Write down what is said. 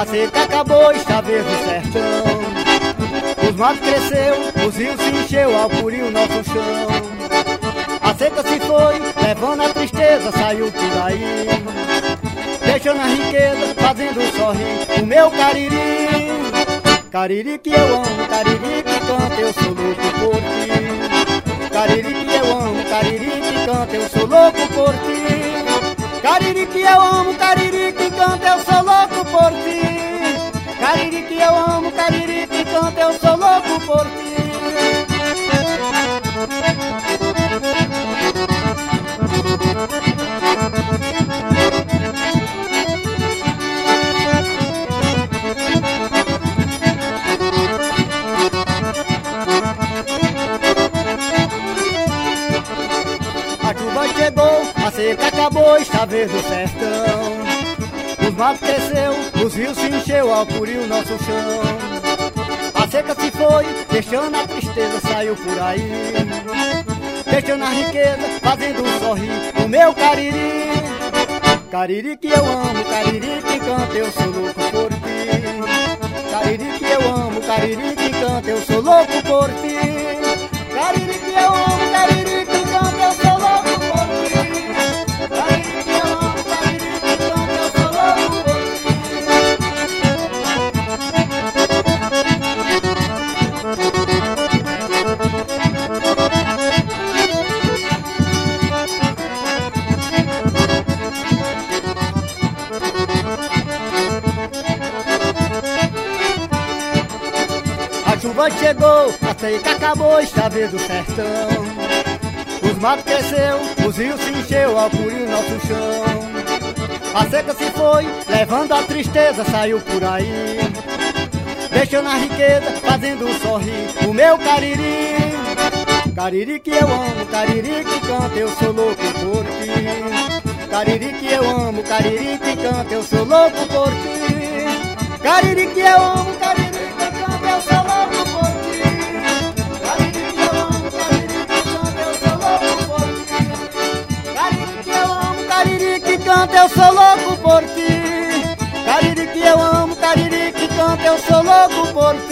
seca acabou, está verde o sertão. Os matos cresceu, os rios se encheu, ao purinho nosso chão. A seca se foi, levando a tristeza, saiu por aí, deixando a riqueza, fazendo sorrir o meu cariri. Cariri que eu amo, cariri que canta, eu sou louco por ti. Cariri que eu amo, cariri que canta, eu sou louco por ti. Cariri que eu amo, cariri que canta, eu sou louco por ti. Cariri que eu amo, cariri que canta, eu sou louco por ti. A chuva chegou, a seca acabou, está verde o sertão. Os matos cresceu, os rios se encheu, ao purinho nosso chão. A seca se foi, deixando a tristeza, saiu por aí, deixando a riqueza, fazendo sorrir o meu cariri. Cariri que eu amo, cariri que canta, eu sou louco por ti. Cariri que eu amo, cariri que canta, eu sou louco por ti. Cariri que eu amo, cariri que canta, eu sou louco por ti. Cariri que eu amo, cariri que canta, eu sou louco por A chuva chegou, a seca acabou, está verde o sertão. Os matos cresceu, os rios se encheu, ao purinho nosso chão. A seca se foi, levando a tristeza, saiu por aí, deixando a riqueza, fazendo sorrir o meu cariri. Cariri que eu amo, cariri que canta, eu sou louco por ti. Cariri que eu amo, cariri que canta, eu sou louco por ti. Cariri que eu amo, cariri que canta, eu sou louco por ti. Cariri que eu amo, cariri que canta, eu sou louco por ti. Cariri que eu amo, cariri que canta, eu sou louco por ti. Cariri que eu amo, cariri que canta, eu sou louco por ti.